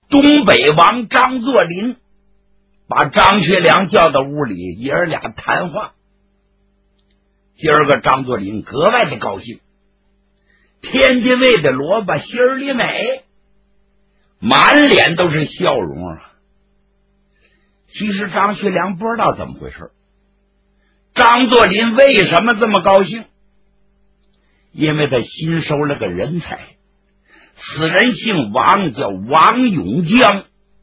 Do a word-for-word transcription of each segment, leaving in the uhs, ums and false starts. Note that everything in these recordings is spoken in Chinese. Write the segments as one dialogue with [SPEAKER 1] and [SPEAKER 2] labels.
[SPEAKER 1] 东北王张作霖把张学良叫到屋里，爷儿俩谈话。今儿个张作霖格外的高兴，天津卫的萝卜心儿里美，满脸都是笑容啊。其实张学良不知道怎么回事，张作霖为什么这么高兴？因为他新收了个人才，此人姓王，叫王永江，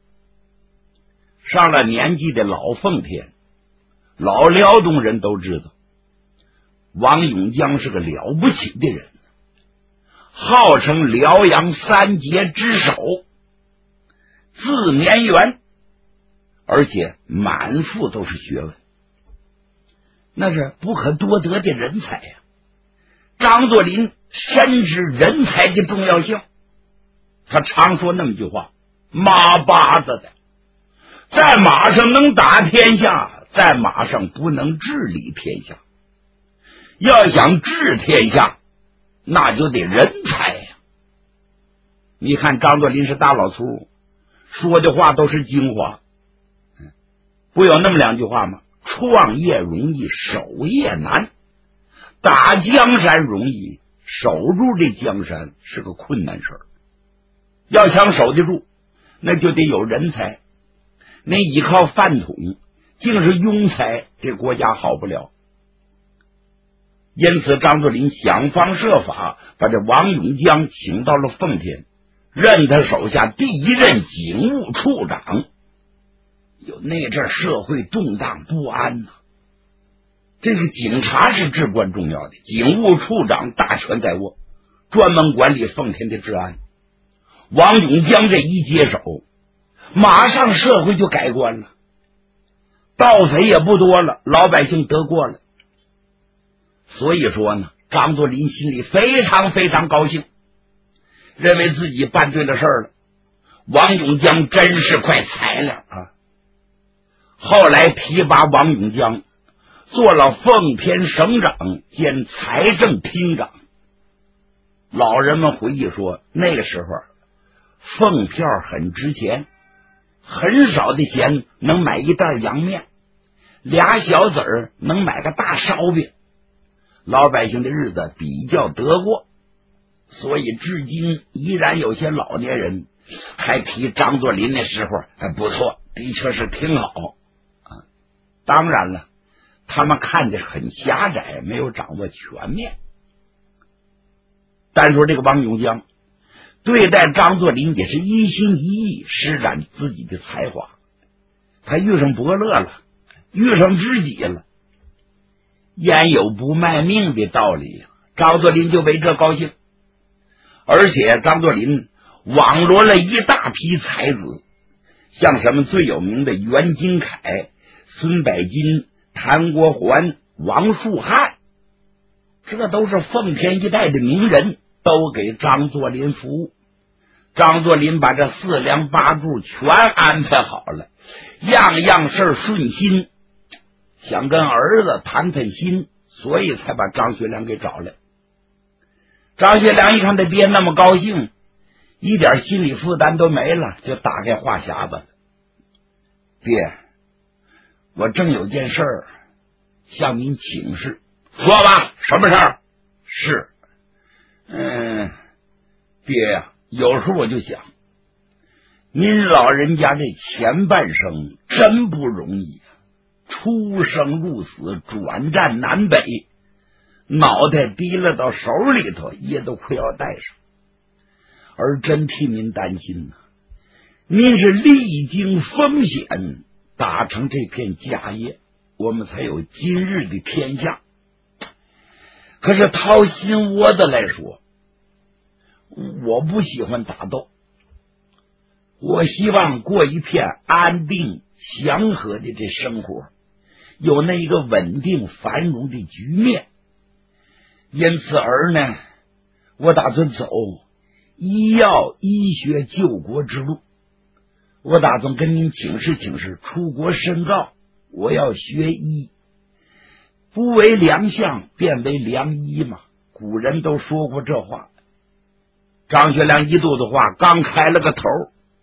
[SPEAKER 1] 上了年纪的老奉天，老辽东人都知道王永江是个了不起的人，号称辽阳三杰之首，字绵元，而且满腹都是学问，那是不可多得的人才呀、啊。张作霖深知人才的重要性，他常说那么句话：马八子的，在马上能打天下，在马上不能治理天下。要想治天下，那就得人才呀、啊。你看张作霖是大老粗，说的话都是精华。不有那么两句话吗？创业容易，守业难。打江山容易，守住这江山是个困难事儿。要想守得住，那就得有人才。那依靠饭桶，竟是庸才，这国家好不了。因此张作霖想方设法把这王永江请到了奉天，任他手下第一任警务处长。有那阵社会动荡不安呐、啊，这个警察是至关重要的，警务处长大权在握，专门管理奉天的治安。王永江这一接手，马上社会就改观了，盗匪也不多了，老百姓得过了。所以说呢，张作霖心里非常非常高兴，认为自己办对了事儿了。王永江真是块材料啊！后来提拔王永江做了奉天省长兼财政厅长。老人们回忆说，那个时候奉票很值钱，很少的钱能买一袋洋面，俩小子儿能买个大烧饼，老百姓的日子比较得过。所以至今依然有些老年人还提张作霖的时候还不错，的确是挺好啊。当然了，他们看的很狭窄，没有掌握全面。单说这个王永江对待张作霖也是一心一意施展自己的才华，他遇上伯乐了，遇上知己了，焉有不卖命的道理？张作霖就为这高兴。而且张作霖网罗了一大批才子，像什么最有名的袁金凯、孙百金、谭国环、王树汉，这都是奉天一带的名人，都给张作霖服务。张作霖把这四梁八柱全安排好了，样样事顺心，想跟儿子谈谈心，所以才把张学良给找来。张学良一看他爹那么高兴，一点心理负担都没了，就打开话匣子了。爹，我正有件事儿向您请示。说吧，什么事儿？是，嗯，爹呀、啊，有时候我就想，您老人家这前半生真不容易，出生入死，转战南北，脑袋提了到手里头也都快要带上，而真替您担心呐、啊。您是历经风险打成这片家业，我们才有今日的天下。可是掏心窝子来说，我不喜欢打斗，我希望过一片安定祥和的这生活，有那一个稳定繁荣的局面。因此而呢，我打算走医药医学救国之路。我打算跟您请示请示，出国深造，我要学医。不为良相，便为良医嘛，古人都说过这话。张学良一肚子话刚开了个头，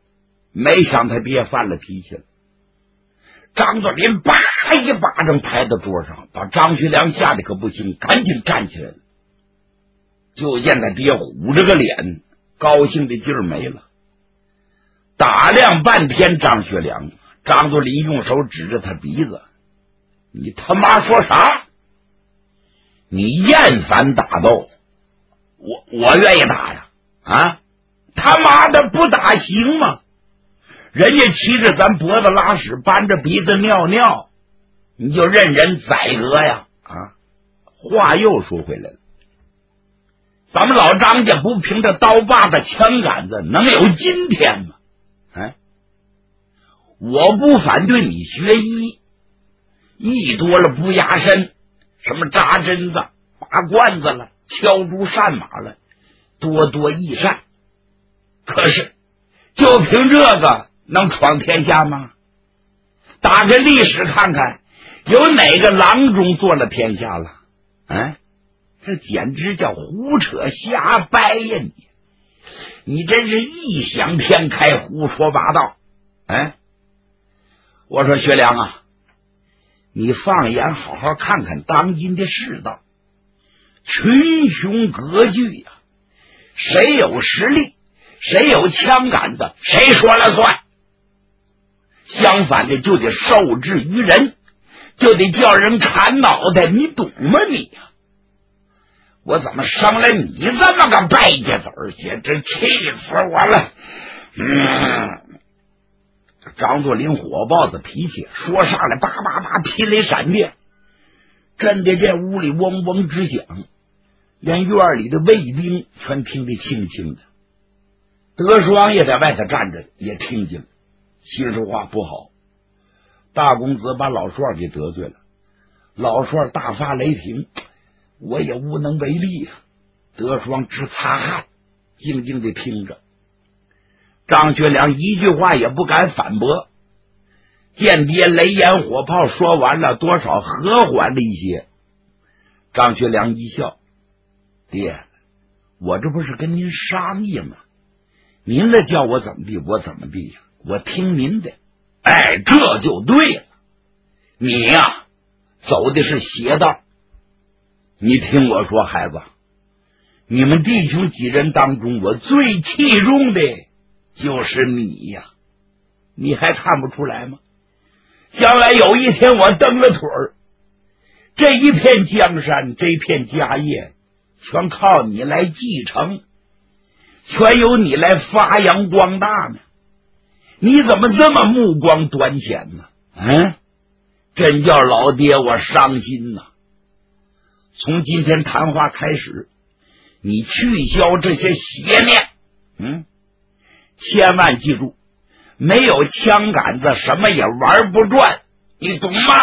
[SPEAKER 1] 没想他爹犯了脾气了。张作霖叭一巴掌拍到桌上，把张学良吓得可不行，赶紧站起来了。就见他爹虎着个脸，高兴的劲儿没了。打量半天张学良，张作霖用手指着他鼻子：“你他妈说啥？你厌烦打斗？我我愿意打呀！啊，他妈的不打行吗？人家骑着咱脖子拉屎，扳着鼻子尿尿，你就任人宰割呀？啊！话又说回来了，咱们老张家不凭着刀把子枪杆子能有今天吗？哎，我不反对你学医，医多了不压身，什么扎针子、拔罐子了、敲竹扇马了，多多益善。可是就凭这个能闯天下吗？打开历史看看，有哪个郎中做了天下了？哎，这简直叫胡扯瞎掰呀！你你真是异想天开，胡说八道。哎，我说学良啊，你放眼好好看看当今的世道，群雄割据呀、啊，谁有实力，谁有枪杆子，谁说了算。相反的，就得受制于人，就得叫人砍脑袋，你懂吗你呀？我怎么生了你这么个败家子儿，简直气死我了！嗯，张作霖火爆的脾气说上来，叭叭叭霹雷闪电，震得这屋里嗡嗡直响，连院里的卫兵全听得清清的。德双也在外头站着，也听见了。心说话不好，大公子把老帅给得罪了，老帅大发雷霆，我也无能为力啊。德双直擦汗，静静的听着。张学良一句话也不敢反驳，间谍雷烟火炮说完了，多少和缓了一些。张学良一笑：“爹，我这不是跟您商议吗？您了叫我怎么地我怎么地呀，我听您的。”哎，这就对了，你呀、啊、走的是邪道。你听我说，孩子，你们弟兄几人当中，我最器重的就是你呀，你还看不出来吗？将来有一天我蹬了腿儿，这一片江山，这片家业，全靠你来继承，全由你来发扬光大呢。你怎么这么目光短浅呢？嗯，真叫老爹我伤心呐！从今天谈话开始，你去消这些邪念，嗯，千万记住，没有枪杆子什么也玩不转，你懂吗？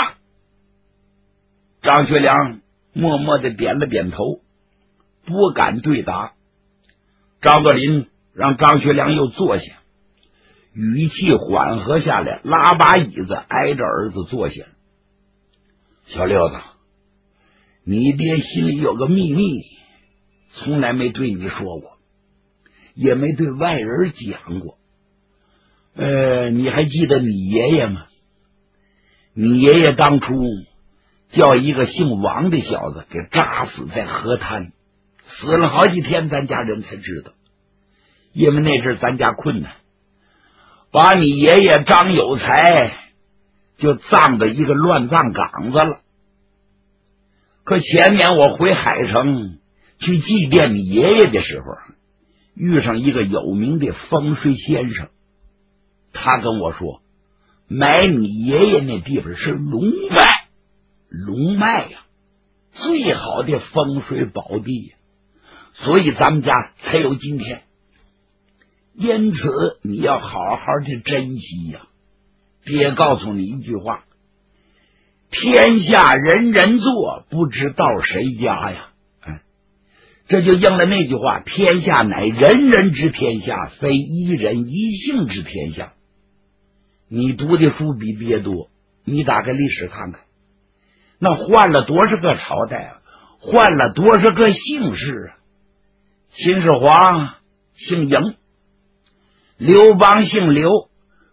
[SPEAKER 1] 张学良默默的点了点头，不敢对答。张作霖让张学良又坐下，语气缓和下来，拉把椅子挨着儿子坐下。小六子，你爹心里有个秘密，从来没对你说过，也没对外人讲过。呃，你还记得你爷爷吗？你爷爷当初叫一个姓王的小子给扎死在河滩，死了好几天，咱家人才知道。因为那阵咱家困难，把你爷爷张有才就葬到一个乱葬岗子了。可前年我回海城去祭奠你爷爷的时候，遇上一个有名的风水先生，他跟我说，埋你爷爷那地方是龙脉，龙脉呀、啊，最好的风水宝地呀，所以咱们家才有今天。因此你要好好的珍惜呀、啊！爹告诉你一句话，天下人人做，不知道谁家呀。哎，这就应了那句话，天下乃人人之天下，非一人一姓之天下。你读的书比爹多，你打开历史看看，那换了多少个朝代啊，换了多少个姓氏啊。秦始皇姓嬴，刘邦姓刘，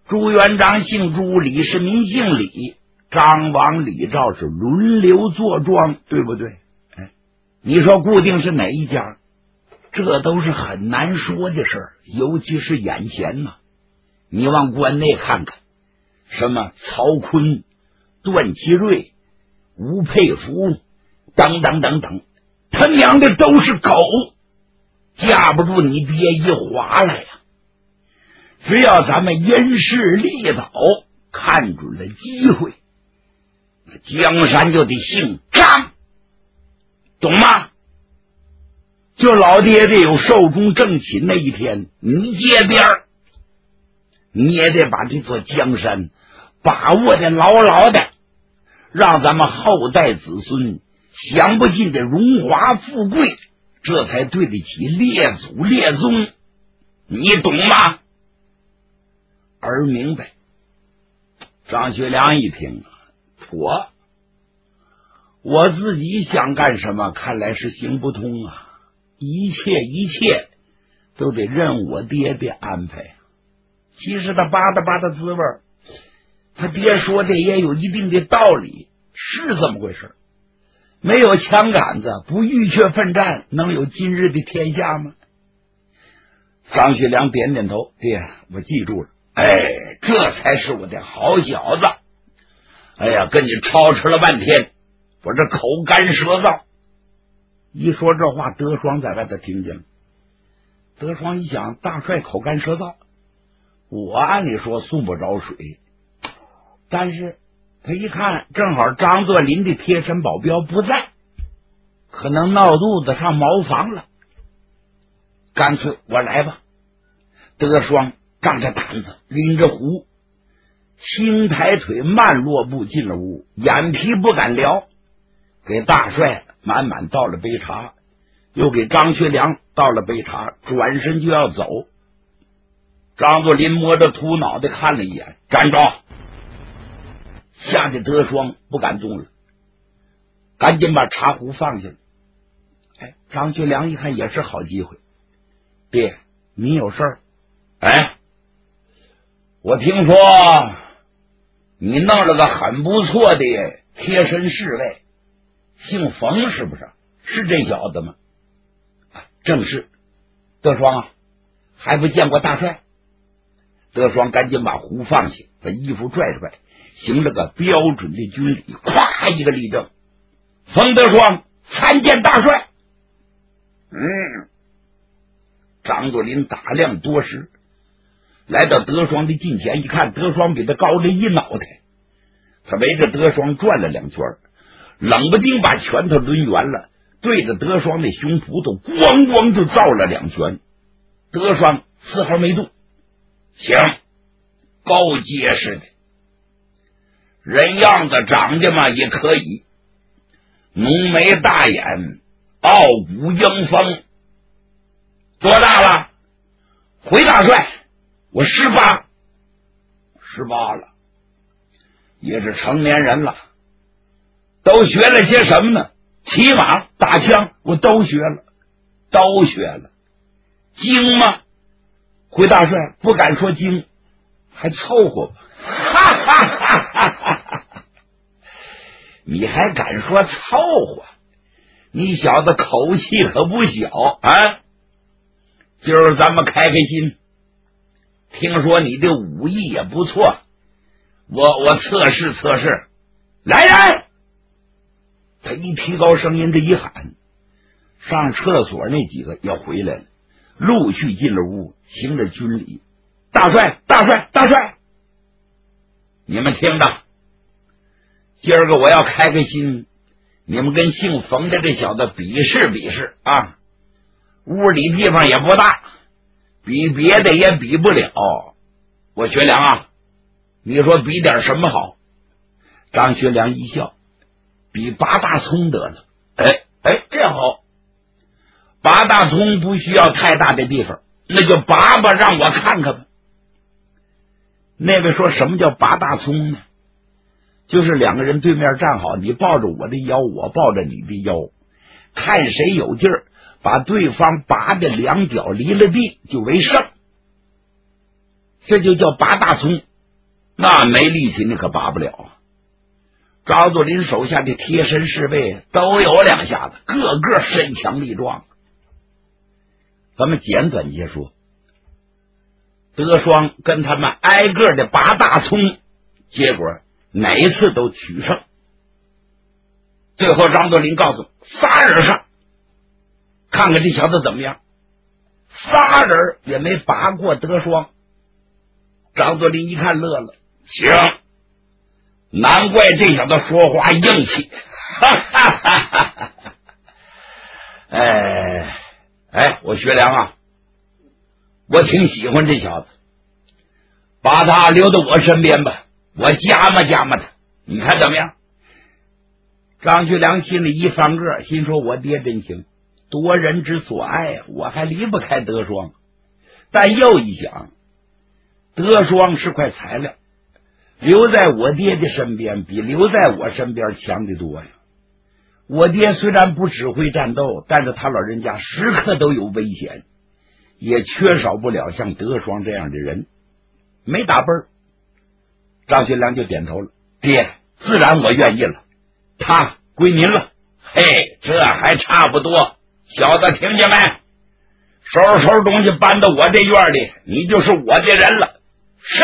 [SPEAKER 1] 朱元璋姓朱，李世民姓李，张王李赵是轮流坐庄，对不对？哎，你说固定是哪一家？这都是很难说的事儿，尤其是眼前呢。你往关内看看，什么曹锟、段祺瑞、吴佩孚等等等等，他娘的都是狗，架不住你爹一划来呀。只要咱们因势利导，看准了机会，江山就得姓张，懂吗？就老爹爹有寿终正寝那一天，你接边儿，你也得把这座江山把握的牢牢的，让咱们后代子孙享不尽的荣华富贵，这才对得起列祖列宗，你懂吗？而明白。张学良一听，妥，我自己想干什么，看来是行不通啊！一切一切都得任我爹爹安排。其实他巴嗒巴嗒滋味，他爹说的也有一定的道理，是这么回事。没有枪杆子，不浴血奋战，能有今日的天下吗？张学良点点头，爹，我记住了。哎，这才是我的好小子。哎呀，跟你吵扯了半天，我这口干舌燥。一说这话，德双在外头听见了。德双一想，大帅口干舌燥，我按理说送不着水，但是他一看，正好张作霖的贴身保镖不在，可能闹肚子上茅房了，干脆我来吧。德双仗着胆子，拎着壶，轻抬腿，慢落步进了屋，眼皮不敢撩，给大帅满满倒了杯茶，又给张学良倒了杯茶，转身就要走。张作霖摸着秃脑袋看了一眼，站着。吓得德双不敢动了，赶紧把茶壶放下了。哎，张学良一看也是好机会，爹，你有事儿？哎，我听说你弄了个很不错的贴身侍卫，姓冯是不是？是这小子吗？啊，正是。德双啊，还不见过大帅？德双赶紧把壶放下，把衣服拽拽，行了个标准的军礼，咵一个立正。冯德双参见大帅。嗯，张作霖打量多时，来到德双的近前一看，德双比他高了一脑袋，他围着德双转了两圈，冷不丁把拳头抡圆了，对着德双的胸脯头咣咣就造了两拳。德双丝毫没动。行，够结实的，人样子长得嘛也可以，浓眉大眼，傲骨英风。多大了？回大帅，我十八，十八了，也是成年人了。都学了些什么呢？骑马、打枪，我都学了，都学了。精吗？回大帅，不敢说精，还凑合吧。哈哈哈哈哈哈！你还敢说凑合？你小子口气可不小啊！今儿咱们开开心，听说你的武艺也不错，我我测试测试。来人！他一提高声音，这一喊，上厕所那几个要回来了，陆续进了屋，行了军礼。大帅，大帅，大帅！你们听着，今儿个我要开开心，你们跟姓冯的这小子比试比试啊！屋里地方也不大，比别的也比不了。我学良啊，你说比点什么好？张学良一笑，比拔大葱得了。哎哎，这好，拔大葱不需要太大的地方，那就拔拔让我看看吧。那位说什么叫拔大葱呢？就是两个人对面站好，你抱着我的腰，我抱着你的腰，看谁有劲儿，把对方拔的两脚离了地就为胜，这就叫拔大葱。 那没力气你可拔不了。张作霖手下的贴身侍卫都有两下子，个个身强力壮。咱们简短结说，德双跟他们挨个的拔大葱，结果哪一次都取胜。最后张作霖告诉仨人上，看看这小子怎么样。仨人也没拔过德双。张作霖一看乐了，行，难怪这小子说话硬气。哈哈哈哈哈！哎哎，我学良啊，我挺喜欢这小子，把他留到我身边吧，我加嘛加嘛他，你看怎么样？张学良心里一翻个，心说我爹真行，夺人之所爱，我还离不开德双。但又一想，德双是块材料，留在我爹的身边比留在我身边强得多呀。我爹虽然不指挥战斗，但是他老人家时刻都有危险，也缺少不了像德双这样的人。没打奔儿，张学良就点头了，爹，自然我愿意了，他归您了。嘿，这还差不多，小子听见没？收拾收拾东西搬到我这院里，你就是我的人了。是。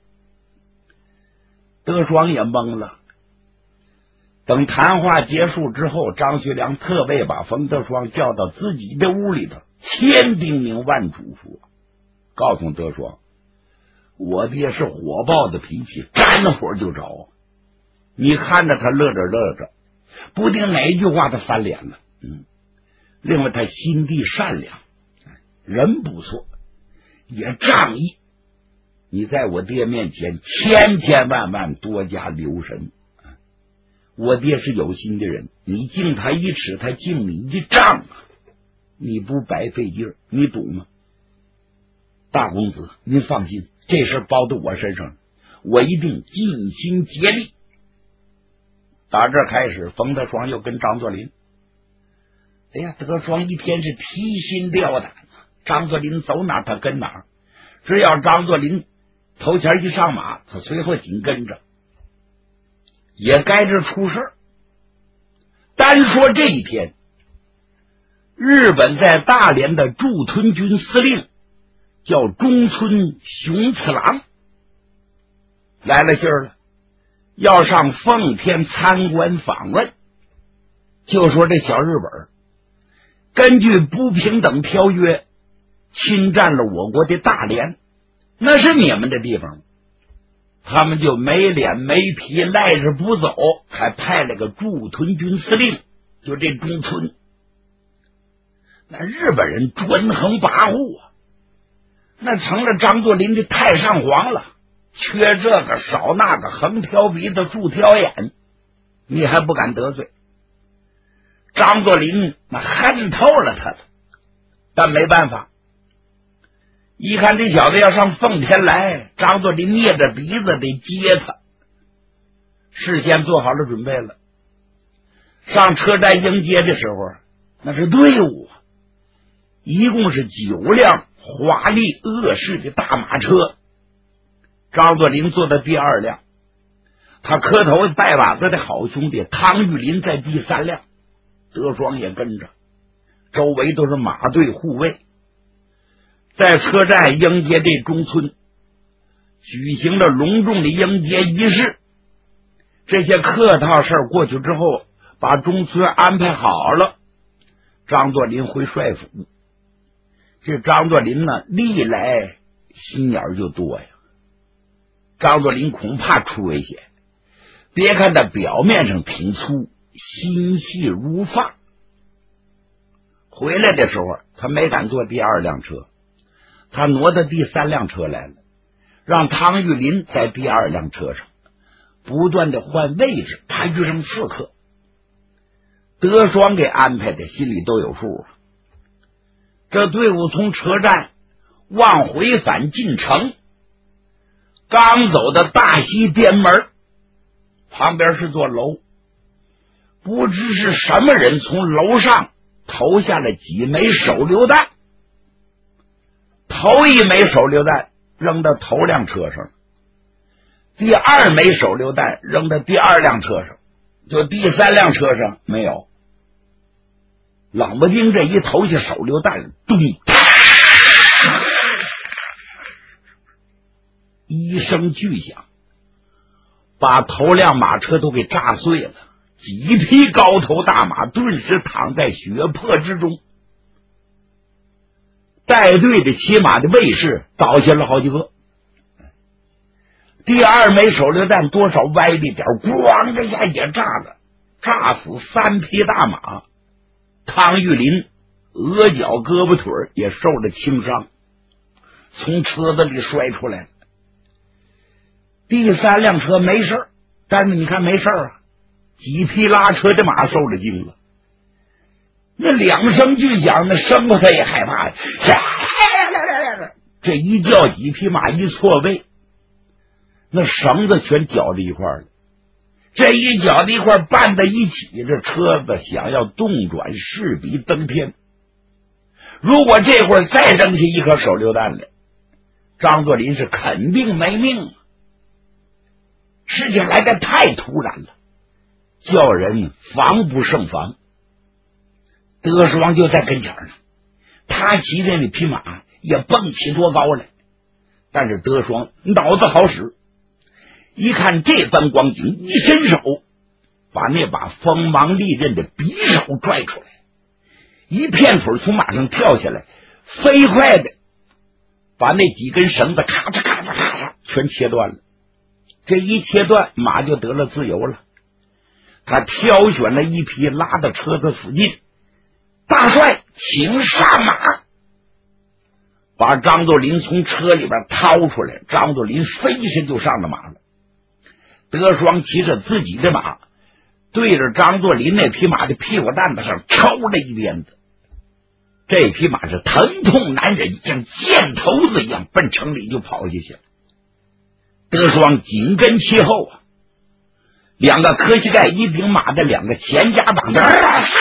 [SPEAKER 1] 德双也懵了。等谈话结束之后，张学良特别把冯德双叫到自己的屋里头，千叮咛万嘱咐，告诉德双，我爹是火爆的脾气，沾火就着，你看着他乐着乐着，不定哪一句话他翻脸了。嗯，另外他心地善良，人不错，也仗义，你在我爹面前千千万万多加留神。我爹是有心的人，你敬他一尺，他敬你一丈啊！你不白费劲儿，你懂吗？大公子，您放心，这事包到我身上，我一定尽心竭力。打这开始，冯德双又跟张作霖，哎呀，德双一天是提心吊胆，张作霖走哪他跟哪，只要张作霖头前一上马，他随后紧跟着。也该这出事儿。单说这一天，日本在大连的驻屯军司令叫中村雄次郎，来了信儿了，要上奉天参观访问。就说这小日本根据不平等条约侵占了我国的大连，那是你们的地方，他们就没脸没皮赖着不走，还派了个驻屯军司令，就这中村。那日本人专横跋扈啊，那成了张作霖的太上皇了，缺这个少那个，横挑鼻子竖挑眼，你还不敢得罪。张作霖那恨透了他了，但没办法，一看这小子要上奉天来，张作霖捏着鼻子得接他，事先做好了准备了。上车站迎接的时候，那是队伍啊，一共是九辆华丽恶势的大马车，张作霖坐在第二辆，他磕头拜把子的好兄弟汤玉麟在第三辆，德双也跟着，周围都是马队护卫。在车站迎接这中村，举行了隆重的迎接仪式。这些客套事过去之后，把中村安排好了，张作霖回帅府。这张作霖呢，历来心眼就多呀，张作霖恐怕出危险。别看他表面上挺粗，心细如发。回来的时候，他没敢坐第二辆车，他挪到第三辆车来了，让汤玉麟在第二辆车上不断的换位置，怕遇上刺客。德双给安排的心里都有数啊。这队伍从车站往回返进城，刚走到大西店门，旁边是座楼，不知是什么人从楼上投下了几枚手榴弹，头一枚手榴弹扔到头辆车上， 第二枚手榴弹扔到第二辆车上，就第三辆车上没有。冷不丁这一投下手榴弹，咚，一声巨响，把头辆马车都给炸碎了，几匹高头大马顿时躺在血泊之中。带队的骑马的卫士倒下了好几个。第二枚手榴弹多少歪了点，咣的一下也炸了，炸死三匹大马。汤玉林额角胳膊腿也受了轻伤，从车子里摔出来了。第三辆车没事，但是你看没事啊，几匹拉车的马受了惊了。那两声巨响，那生怕他也害怕呀。这一叫，几匹马一错位，那绳子全绞在一块了。这一绞在一块绊在一起，这车子想要动转势比登天。如果这会儿再扔下一颗手榴弹来，张作霖是肯定没命。事情来得太突然了，叫人防不胜防。德双就在跟前呢，他骑的那匹马也蹦起多高来，但是德双脑子好使，一看这般光景，一伸手把那把锋芒利刃的匕首拽出来，一片腿从马上跳下来，飞快的把那几根绳子咔嚓咔嚓咔嚓全切断了。这一切断，马就得了自由了。他挑选了一匹拉到车子附近，大帅请上马，把张作霖从车里边掏出来。张作霖飞身就上了马了。德双骑着自己的马，对着张作霖那匹马的屁股蛋子上抽了一鞭子。这匹马是疼痛难忍，像箭头子一样奔城里就跑下去了。德双紧跟其后啊，两个磕膝盖一顶马的两个前夹挡着，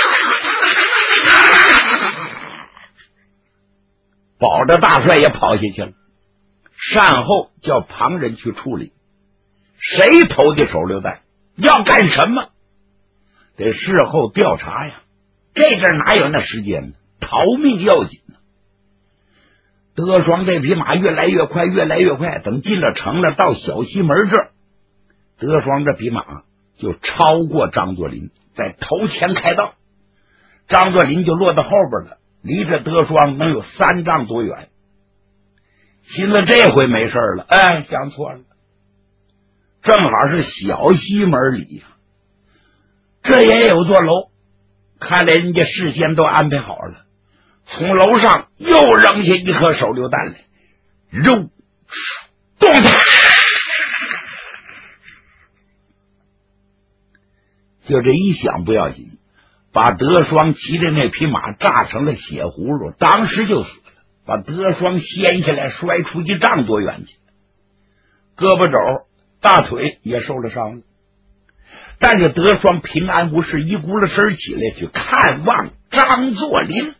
[SPEAKER 1] 保着大帅也跑下去了。善后叫旁人去处理，谁投的手榴弹，要干什么，得事后调查呀。这阵哪有那时间呢？逃命要紧呢。德双这匹马越来越快，越来越快，等进了城了，到小西门这儿，德双这匹马就超过张作霖，在头前开道，张作霖就落到后边了，离着德双能有三丈多远。寻思这回没事了，哎，想错了，正好是小西门里呀，这也有座楼，看来人家事先都安排好了。从楼上又扔下一颗手榴弹来，肉动它，就这一响不要紧，把德双骑的那匹马炸成了血葫芦，当时就死了，把德双掀下来摔出一丈多远去，胳膊肘大腿也受了伤了。但是德双平安无事，一咕噜身起来去看望张作霖。